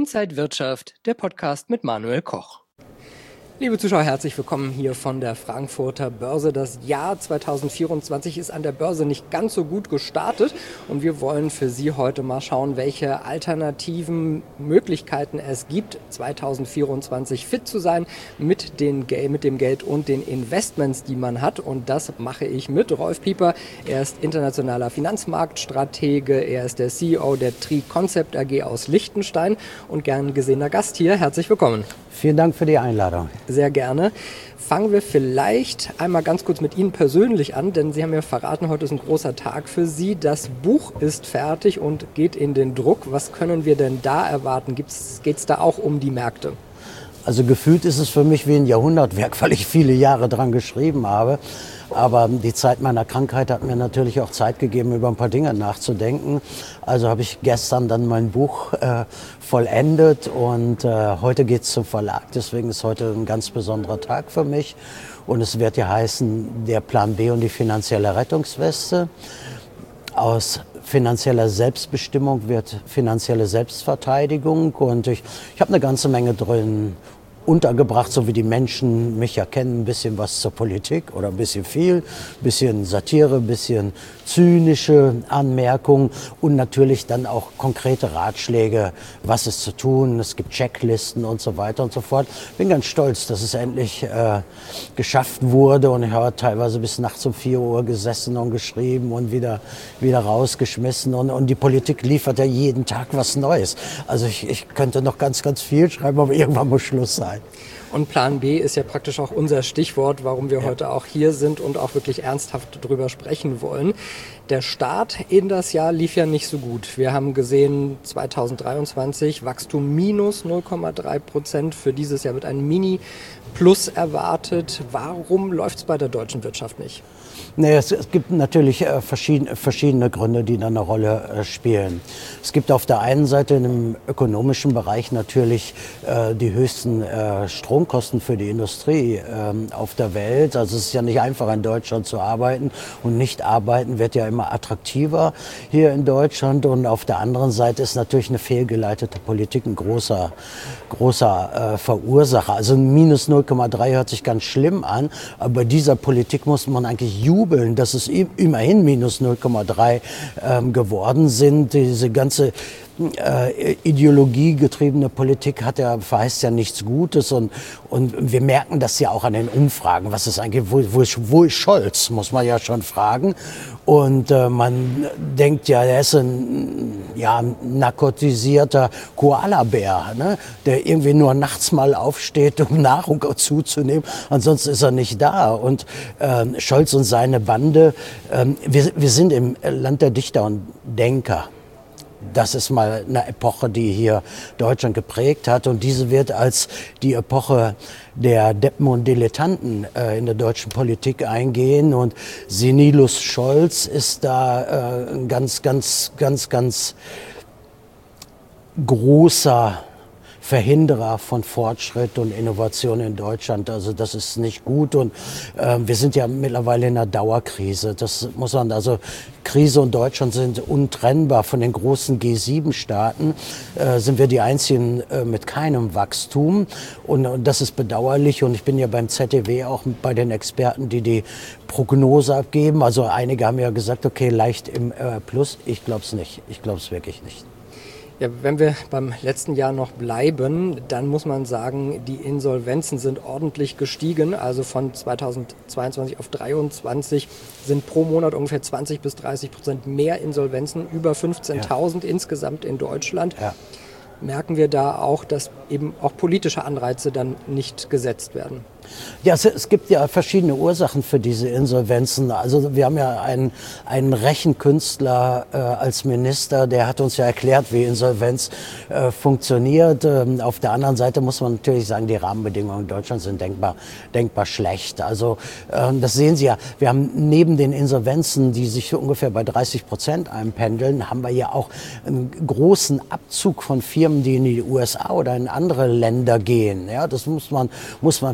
Inside Wirtschaft, der Podcast mit Manuel Koch. Liebe Zuschauer, herzlich willkommen hier von der Frankfurter Börse. Das Jahr 2024 ist an der Börse nicht ganz so gut gestartet und wir wollen für Sie heute mal schauen, welche alternativen Möglichkeiten es gibt, 2024 fit zu sein mit dem Geld und den Investments, die man hat. Und das mache ich mit Rolf Pieper. Er ist internationaler Finanzmarktstratege, er ist der CEO der Tri Concept AG aus Liechtenstein und gern gesehener Gast hier. Herzlich willkommen. Vielen Dank für die Einladung. Sehr gerne. Fangen wir vielleicht einmal ganz kurz mit Ihnen persönlich an, denn Sie haben mir verraten, heute ist ein großer Tag für Sie. Das Buch ist fertig und geht in den Druck. Was können wir denn da erwarten? Geht es da auch um die Märkte? Also gefühlt ist es für mich wie ein Jahrhundertwerk, weil ich viele Jahre dran geschrieben habe. Aber die Zeit meiner Krankheit hat mir natürlich auch Zeit gegeben, über ein paar Dinge nachzudenken. Also habe ich gestern dann mein Buch vollendet und heute geht es zum Verlag. Deswegen ist heute ein ganz besonderer Tag für mich. Und es wird ja heißen, der Plan B und die finanzielle Rettungsweste. Aus finanzieller Selbstbestimmung wird finanzielle Selbstverteidigung. Und ich habe eine ganze Menge drin untergebracht, so wie die Menschen mich ja kennen, ein bisschen was zur Politik oder ein bisschen viel, ein bisschen Satire, ein bisschen zynische Anmerkungen und natürlich dann auch konkrete Ratschläge, was ist zu tun. Es gibt Checklisten und so weiter und so fort. Bin ganz stolz, dass es endlich geschafft wurde und ich habe teilweise bis nachts um 4 Uhr gesessen und geschrieben und wieder rausgeschmissen und die Politik liefert ja jeden Tag was Neues. Also ich könnte noch ganz, ganz viel schreiben, aber irgendwann muss Schluss sein. Und Plan B ist ja praktisch auch unser Stichwort, warum wir heute auch hier sind und auch wirklich ernsthaft drüber sprechen wollen. Der Start in das Jahr lief ja nicht so gut. Wir haben gesehen, 2023 Wachstum minus 0,3%. Für dieses Jahr wird ein Mini-Plus erwartet. Warum läuft es bei der deutschen Wirtschaft nicht? Nee, es gibt natürlich verschiedene Gründe, die da eine Rolle spielen. Es gibt auf der einen Seite im ökonomischen Bereich natürlich die höchsten Stromkosten für die Industrie auf der Welt. Also es ist ja nicht einfach in Deutschland zu arbeiten und nicht arbeiten wird ja immer attraktiver hier in Deutschland. Und auf der anderen Seite ist natürlich eine fehlgeleitete Politik ein großer Verursacher. Also ein minus 0,3 hört sich ganz schlimm an, aber bei dieser Politik muss man eigentlich jubeln, dass es immerhin minus 0,3 geworden sind. Diese ganze ideologiegetriebene Politik verheißt ja nichts Gutes und wir merken das ja auch an den Umfragen. Was ist eigentlich, wo ist Scholz, muss man ja schon fragen. Und man denkt ja, er ist ein narkotisierter Koalabär, ne? Der irgendwie nur nachts mal aufsteht, um Nahrung zuzunehmen. Ansonsten ist er nicht da. Und Scholz und seine Bande, wir sind im Land der Dichter und Denker. Das ist mal eine Epoche, die hier Deutschland geprägt hat. Und diese wird als die Epoche der Deppen und Dilettanten in der deutschen Politik eingehen. Und Senilus Scholz ist da ein ganz großer Verhinderer von Fortschritt und Innovation in Deutschland. Also das ist nicht gut und wir sind ja mittlerweile in einer Dauerkrise. Das muss man, also Krise und Deutschland sind untrennbar. Von den großen G7-Staaten sind wir die einzigen mit keinem Wachstum und das ist bedauerlich und ich bin ja beim ZDW auch bei den Experten, die Prognose abgeben. Also einige haben ja gesagt, okay, leicht im Plus. Ich glaube es nicht. Ich glaube es wirklich nicht. Ja, wenn wir beim letzten Jahr noch bleiben, dann muss man sagen, die Insolvenzen sind ordentlich gestiegen. Also von 2022 auf 2023 sind pro Monat ungefähr 20-30% mehr Insolvenzen, über 15.000 insgesamt in Deutschland. Ja. Merken wir da auch, dass eben auch politische Anreize dann nicht gesetzt werden? Ja, es gibt ja verschiedene Ursachen für diese Insolvenzen. Also wir haben ja einen Rechenkünstler als Minister, der hat uns ja erklärt, wie Insolvenz funktioniert. Auf der anderen Seite muss man natürlich sagen, die Rahmenbedingungen in Deutschland sind denkbar schlecht. Also das sehen Sie ja. Wir haben neben den Insolvenzen, die sich ungefähr bei 30% einpendeln, haben wir ja auch einen großen Abzug von Firmen, die in die USA oder in andere Länder gehen. Ja, das muss man feststellen.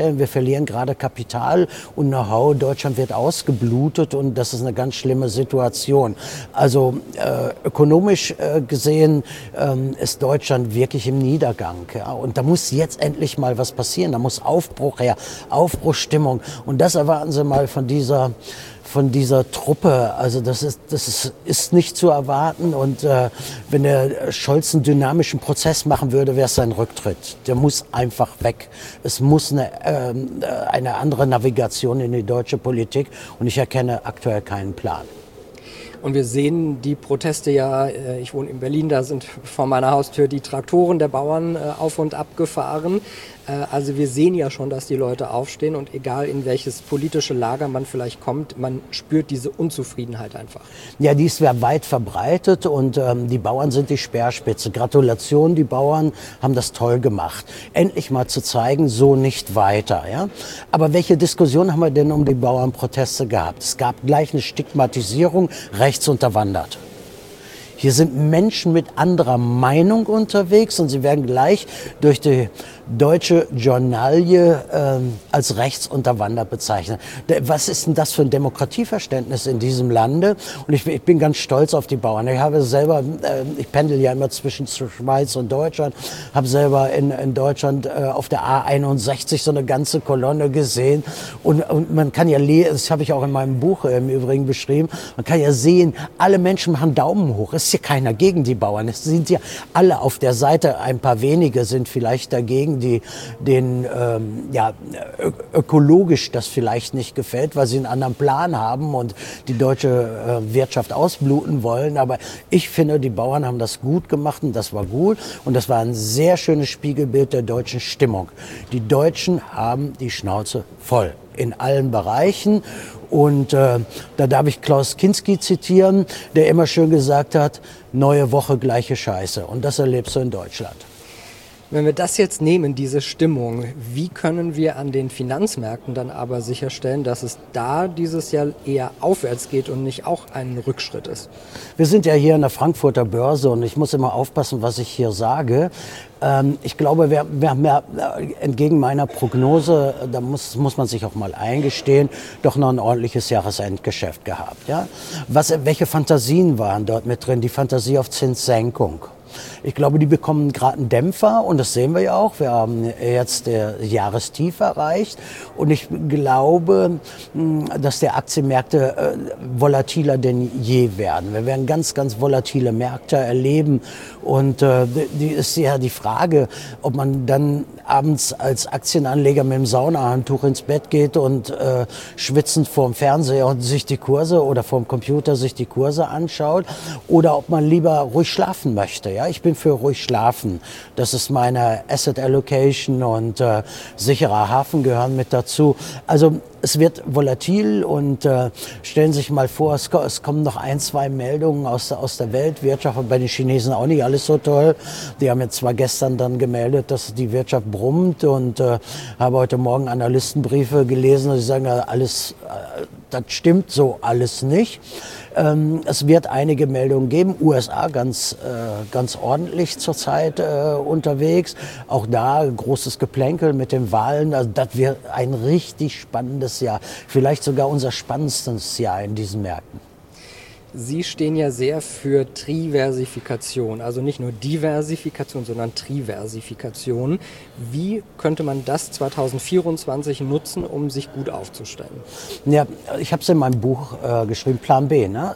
feststellen, wir verlieren gerade Kapital und Know-how. Deutschland wird ausgeblutet und das ist eine ganz schlimme Situation. Also ökonomisch gesehen ist Deutschland wirklich im Niedergang. Ja? Und da muss jetzt endlich mal was passieren. Da muss Aufbruch her, Aufbruchsstimmung. Und das erwarten Sie mal von dieser Truppe. Also das ist nicht zu erwarten. Und wenn der Scholz einen dynamischen Prozess machen würde, wäre es sein Rücktritt. Der muss einfach weg. Es muss eine andere Navigation in die deutsche Politik. Und ich erkenne aktuell keinen Plan. Und wir sehen die Proteste ja, ich wohne in Berlin, da sind vor meiner Haustür die Traktoren der Bauern auf und ab gefahren. Also wir sehen ja schon, dass die Leute aufstehen und egal in welches politische Lager man vielleicht kommt, man spürt diese Unzufriedenheit einfach. Ja, die ist weit verbreitet und die Bauern sind die Speerspitze. Gratulation, die Bauern haben das toll gemacht. Endlich mal zu zeigen, so nicht weiter. Ja? Aber welche Diskussion haben wir denn um die Bauernproteste gehabt? Es gab gleich eine Stigmatisierung, rechts unterwandert. Hier sind Menschen mit anderer Meinung unterwegs und sie werden gleich durch die deutsche Journalie als rechtsunterwandert bezeichnet. Was ist denn das für ein Demokratieverständnis in diesem Lande? Und ich bin ganz stolz auf die Bauern. Ich habe selber, ich pendel ja immer zwischen Schweiz und Deutschland, habe selber in Deutschland auf der A61 so eine ganze Kolonne gesehen. Und man kann ja lesen, das habe ich auch in meinem Buch im Übrigen beschrieben, man kann ja sehen, alle Menschen machen Daumen hoch. Es ist hier keiner gegen die Bauern. Es sind ja alle auf der Seite, ein paar wenige sind vielleicht dagegen, die denen ökologisch das vielleicht nicht gefällt, weil sie einen anderen Plan haben und die deutsche Wirtschaft ausbluten wollen. Aber ich finde, die Bauern haben das gut gemacht und das war gut. Und das war ein sehr schönes Spiegelbild der deutschen Stimmung. Die Deutschen haben die Schnauze voll in allen Bereichen. Und da darf ich Klaus Kinski zitieren, der immer schön gesagt hat, neue Woche, gleiche Scheiße. Und das erlebst du in Deutschland. Wenn wir das jetzt nehmen, diese Stimmung, wie können wir an den Finanzmärkten dann aber sicherstellen, dass es da dieses Jahr eher aufwärts geht und nicht auch ein Rückschritt ist? Wir sind ja hier an der Frankfurter Börse und ich muss immer aufpassen, was ich hier sage. Ich glaube, wir haben ja entgegen meiner Prognose, da muss man sich auch mal eingestehen, doch noch ein ordentliches Jahresendgeschäft gehabt. Ja? Welche Fantasien waren dort mit drin? Die Fantasie auf Zinssenkung. Ich glaube, die bekommen gerade einen Dämpfer und das sehen wir ja auch. Wir haben jetzt der Jahrestief erreicht und ich glaube, dass die Aktienmärkte volatiler denn je werden. Wir werden ganz, ganz volatile Märkte erleben und die ist ja die Frage, ob man dann abends als Aktienanleger mit dem Saunahandtuch ins Bett geht und schwitzend vorm Fernseher und sich die Kurse oder vorm Computer sich die Kurse anschaut oder ob man lieber ruhig schlafen möchte. Ja, ich bin für ruhig schlafen. Das ist meine Asset Allocation und sicherer Hafen gehören mit dazu. Also es wird volatil und stellen Sie sich mal vor, es kommen noch ein, zwei Meldungen aus der Weltwirtschaft und bei den Chinesen auch nicht alles so toll. Die haben jetzt zwar gestern dann gemeldet, dass die Wirtschaft brummt und habe heute Morgen Analystenbriefe gelesen und sie sagen, alles, das stimmt so alles nicht. Es wird einige Meldungen geben. USA ganz ordentlich zurzeit unterwegs. Auch da großes Geplänkel mit den Wahlen. Also das wird ein richtig spannendes Jahr. Vielleicht sogar unser spannendstes Jahr in diesen Märkten. Sie stehen ja sehr für Triversifikation, also nicht nur Diversifikation, sondern Triversifikation. Wie könnte man das 2024 nutzen, um sich gut aufzustellen? Ja, ich habe es in meinem Buch geschrieben, Plan B. Ne?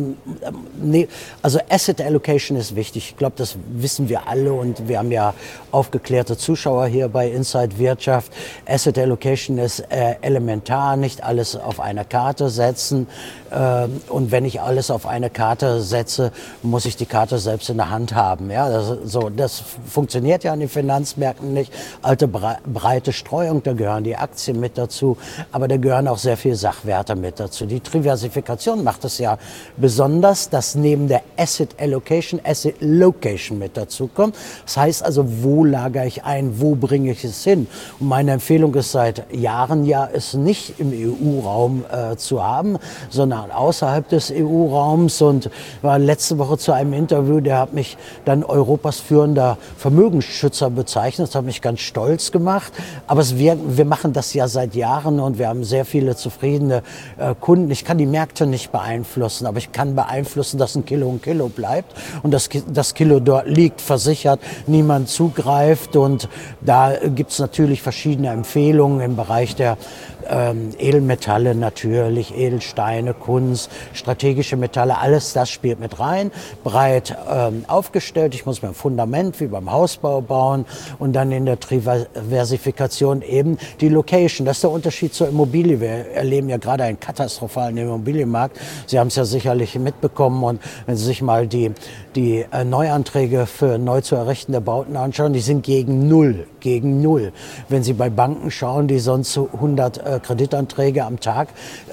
Also Asset Allocation ist wichtig. Ich glaube, das wissen wir alle und wir haben ja aufgeklärte Zuschauer hier bei Inside Wirtschaft. Asset Allocation ist elementar, nicht alles auf eine Karte setzen. Und wenn ich alles auf eine Karte setze, muss ich die Karte selbst in der Hand haben. Ja, das funktioniert ja an den Finanzmärkten nicht. Alte breite Streuung, da gehören die Aktien mit dazu, aber da gehören auch sehr viele Sachwerte mit dazu. Die Diversifikation macht es ja besonders, dass neben der Asset Allocation, Asset Location mit dazu kommt. Das heißt also, wo lagere ich ein, wo bringe ich es hin? Und meine Empfehlung ist seit Jahren ja, es nicht im EU-Raum zu haben, sondern außerhalb des EU-Raums. Depot-Raums und war letzte Woche zu einem Interview, der hat mich dann Europas führender Vermögensschützer bezeichnet. Das hat mich ganz stolz gemacht. Aber wir machen das ja seit Jahren und wir haben sehr viele zufriedene Kunden. Ich kann die Märkte nicht beeinflussen, aber ich kann beeinflussen, dass ein Kilo bleibt und das Kilo dort liegt, versichert, niemand zugreift. Und da gibt es natürlich verschiedene Empfehlungen im Bereich der Edelmetalle natürlich, Edelsteine, Kunst, strategische Metalle, alles das spielt mit rein, breit aufgestellt. Ich muss mir ein Fundament wie beim Hausbau bauen und dann in der Diversifikation eben die Location. Das ist der Unterschied zur Immobilie. Wir erleben ja gerade einen katastrophalen Immobilienmarkt. Sie haben es ja sicherlich mitbekommen und wenn Sie sich mal die Neuanträge für neu zu errichtende Bauten anschauen, die sind gegen Null. Wenn Sie bei Banken schauen, die sonst 100 Kreditanträge am Tag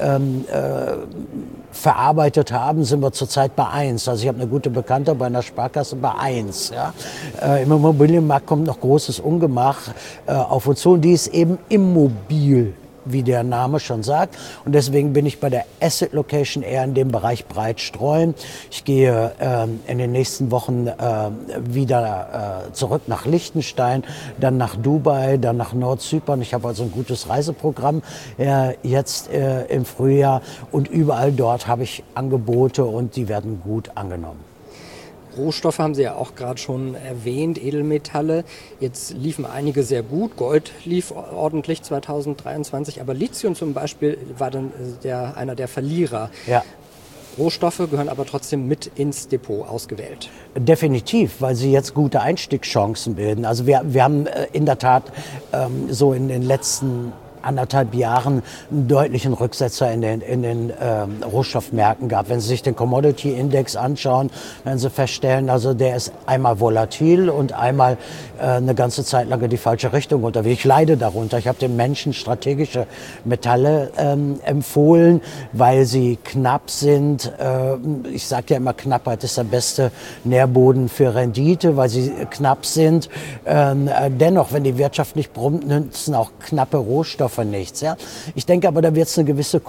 verarbeitet haben, sind wir zurzeit bei 1. Also ich habe eine gute Bekannte bei einer Sparkasse bei 1. Ja. Im Immobilienmarkt kommt noch großes Ungemach auf uns zu und die ist eben immobil, wie der Name schon sagt. Und deswegen bin ich bei der Asset Location eher in dem Bereich breit streuen. Ich gehe in den nächsten Wochen wieder zurück nach Liechtenstein, dann nach Dubai, dann nach Nordzypern. Ich habe also ein gutes Reiseprogramm jetzt im Frühjahr und überall dort habe ich Angebote und die werden gut angenommen. Rohstoffe haben Sie ja auch gerade schon erwähnt, Edelmetalle. Jetzt liefen einige sehr gut. Gold lief ordentlich 2023, aber Lithium zum Beispiel war dann einer der Verlierer. Ja. Rohstoffe gehören aber trotzdem mit ins Depot ausgewählt. Definitiv, weil sie jetzt gute Einstiegschancen bilden. Also wir haben in der Tat so in den letzten 1,5 Jahren einen deutlichen Rücksetzer in den Rohstoffmärkten gab. Wenn Sie sich den Commodity-Index anschauen, werden Sie feststellen, also der ist einmal volatil und einmal eine ganze Zeit lang in die falsche Richtung unterwegs. Ich leide darunter. Ich habe den Menschen strategische Metalle empfohlen, weil sie knapp sind. Ich sage ja immer, Knappheit ist der beste Nährboden für Rendite, weil sie knapp sind. Dennoch, wenn die Wirtschaft nicht brummt, nützen auch knappe Rohstoffe nichts. Ja? Ich denke aber, da wird es eine gewisse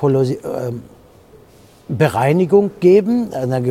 Bereinigung geben,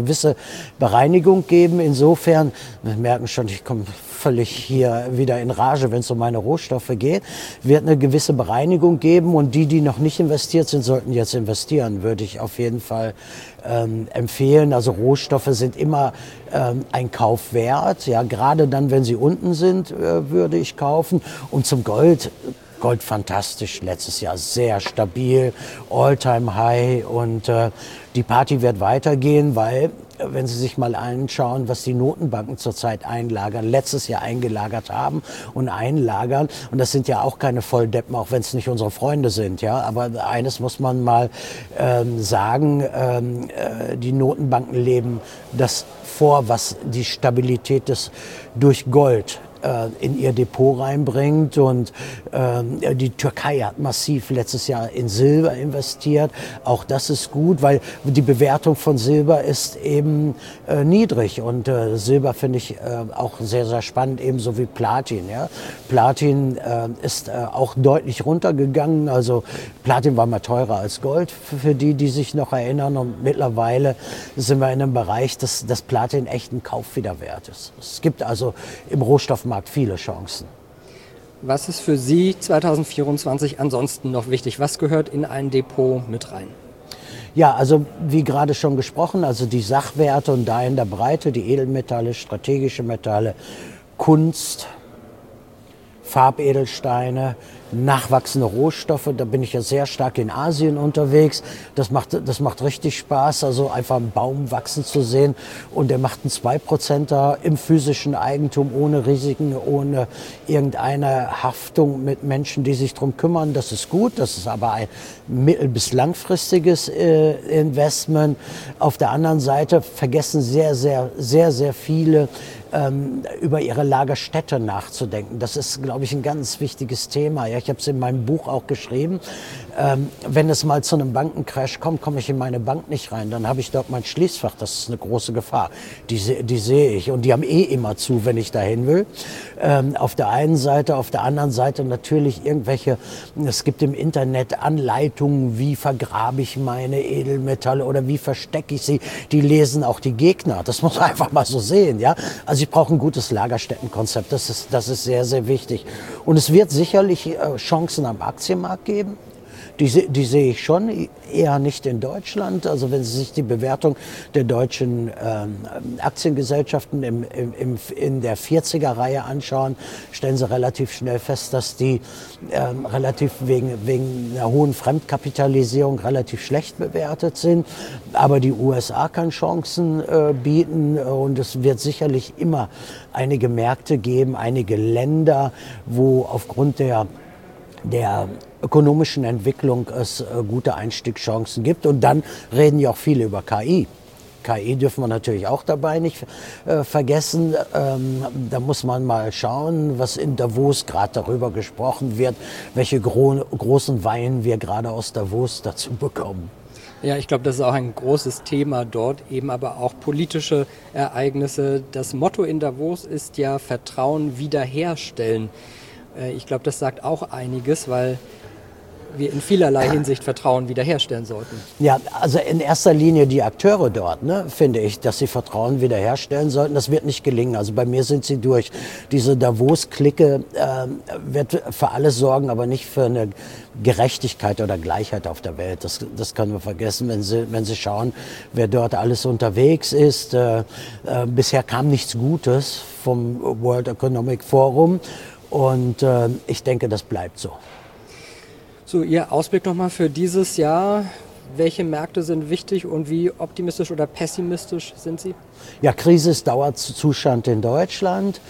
Insofern, wir merken schon, ich komme völlig hier wieder in Rage, wenn es um meine Rohstoffe geht, wird eine gewisse Bereinigung geben und die noch nicht investiert sind, sollten jetzt investieren, würde ich auf jeden Fall empfehlen. Also Rohstoffe sind immer ein Kauf wert, ja, gerade dann, wenn sie unten sind, würde ich kaufen. Und zum Gold fantastisch, letztes Jahr sehr stabil, All-Time-High und die Party wird weitergehen, weil wenn Sie sich mal anschauen, was die Notenbanken zurzeit letztes Jahr eingelagert haben und einlagern, und das sind ja auch keine Volldeppen, auch wenn es nicht unsere Freunde sind, ja, aber eines muss man mal sagen, die Notenbanken leben das vor, was die Stabilität durch Gold in ihr Depot reinbringt und die Türkei hat massiv letztes Jahr in Silber investiert. Auch das ist gut, weil die Bewertung von Silber ist eben niedrig und Silber finde ich auch sehr, sehr spannend, ebenso wie Platin. Ja. Platin ist auch deutlich runtergegangen, also Platin war mal teurer als Gold für die sich noch erinnern und mittlerweile sind wir in einem Bereich, dass Platin echt ein Kauf wieder wert ist. Es gibt also im Rohstoffmarkt viele Chancen. Was ist für Sie 2024 ansonsten noch wichtig? Was gehört in ein Depot mit rein? Ja, also wie gerade schon gesprochen, also die Sachwerte und da in der Breite, die Edelmetalle, strategische Metalle, Kunst, Farbedelsteine, nachwachsende Rohstoffe. Da bin ich ja sehr stark in Asien unterwegs. Das macht richtig Spaß, also einfach einen Baum wachsen zu sehen. Und der macht einen 2%er im physischen Eigentum, ohne Risiken, ohne irgendeine Haftung mit Menschen, die sich drum kümmern. Das ist gut. Das ist aber ein mittel- bis langfristiges Investment. Auf der anderen Seite vergessen sehr viele, über ihre Lagerstätte nachzudenken. Das ist, glaube ich, ein ganz wichtiges Thema. Ja, ich habe es in meinem Buch auch geschrieben. Wenn es mal zu einem Bankencrash kommt, komme ich in meine Bank nicht rein. Dann habe ich dort mein Schließfach. Das ist eine große Gefahr. Die sehe ich. Und die haben immer zu, wenn ich dahin will. Auf der einen Seite, auf der anderen Seite natürlich es gibt im Internet Anleitungen, wie vergrabe ich meine Edelmetalle oder wie verstecke ich sie. Die lesen auch die Gegner. Das muss man einfach mal so sehen. Ja? Also ich brauche ein gutes Lagerstättenkonzept. Das ist sehr, sehr wichtig. Und es wird sicherlich Chancen am Aktienmarkt geben. Die sehe ich schon, eher nicht in Deutschland. Also wenn Sie sich die Bewertung der deutschen Aktiengesellschaften in der 40er-Reihe anschauen, stellen Sie relativ schnell fest, dass die relativ wegen einer hohen Fremdkapitalisierung relativ schlecht bewertet sind. Aber die USA kann Chancen bieten und es wird sicherlich immer einige Märkte geben, einige Länder, wo aufgrund der ökonomischen Entwicklung es gute Einstiegschancen gibt. Und dann reden ja auch viele über KI. KI dürfen wir natürlich auch dabei nicht vergessen. Da muss man mal schauen, was in Davos gerade darüber gesprochen wird, welche großen Weinen wir gerade aus Davos dazu bekommen. Ja, ich glaube, das ist auch ein großes Thema dort, eben aber auch politische Ereignisse. Das Motto in Davos ist ja Vertrauen wiederherstellen. Ich glaube, das sagt auch einiges, weil wir in vielerlei Hinsicht Vertrauen wiederherstellen sollten. Ja, also in erster Linie die Akteure dort, finde ich, dass sie Vertrauen wiederherstellen sollten. Das wird nicht gelingen. Also bei mir sind sie durch. Diese Davos-Clique wird für alles sorgen, aber nicht für eine Gerechtigkeit oder Gleichheit auf der Welt. Das können wir vergessen, wenn Sie schauen, wer dort alles unterwegs ist. Bisher kam nichts Gutes vom World Economic Forum und ich denke, das bleibt so. So, Ihr Ausblick nochmal für dieses Jahr. Welche Märkte sind wichtig und wie optimistisch oder pessimistisch sind Sie? Ja, Krise ist Dauerzustand in Deutschland.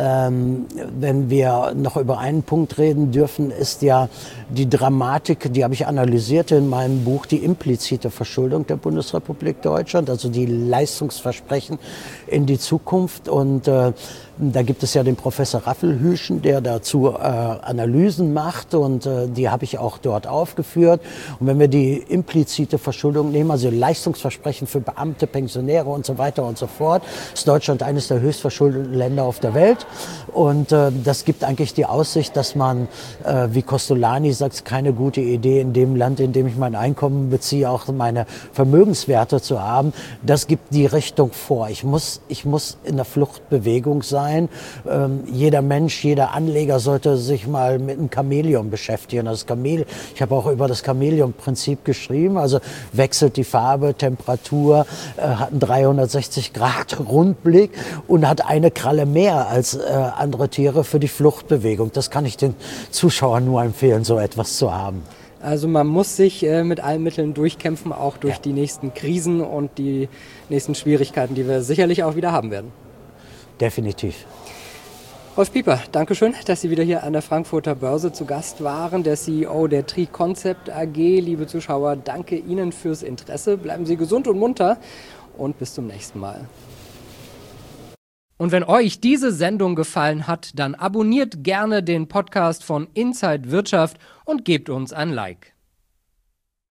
Wenn wir noch über einen Punkt reden dürfen, ist ja die Dramatik, die habe ich analysiert in meinem Buch, die implizite Verschuldung der Bundesrepublik Deutschland, also die Leistungsversprechen in die Zukunft. Und da gibt es ja den Professor Raffelhüschen, der dazu Analysen macht und die habe ich auch dort aufgeführt. Und wenn wir die implizite Verschuldung nehmen, also Leistungsversprechen für Beamte, Pensionäre und so weiter und so fort, ist Deutschland eines der höchst verschuldeten Länder auf der Welt. Und das gibt eigentlich die Aussicht, dass man, wie Costolani sagt, keine gute Idee in dem Land, in dem ich mein Einkommen beziehe, auch meine Vermögenswerte zu haben. Das gibt die Richtung vor. Ich muss in der Fluchtbewegung sein. Jeder Mensch, jeder Anleger sollte sich mal mit einem Chamäleon beschäftigen. Ich habe auch über das Chamäleon-Prinzip geschrieben. Also wechselt die Farbe, Temperatur, hat einen 360-Grad-Rundblick und hat eine Kralle mehr als andere Tiere für die Fluchtbewegung. Das kann ich den Zuschauern nur empfehlen, so etwas zu haben. Also man muss sich mit allen Mitteln durchkämpfen, auch durch die nächsten Krisen und die nächsten Schwierigkeiten, die wir sicherlich auch wieder haben werden. Definitiv. Rolf Pieper, Dankeschön, dass Sie wieder hier an der Frankfurter Börse zu Gast waren, der CEO der Tri-Concept AG. Liebe Zuschauer, danke Ihnen fürs Interesse. Bleiben Sie gesund und munter und bis zum nächsten Mal. Und wenn euch diese Sendung gefallen hat, dann abonniert gerne den Podcast von Inside Wirtschaft und gebt uns ein Like.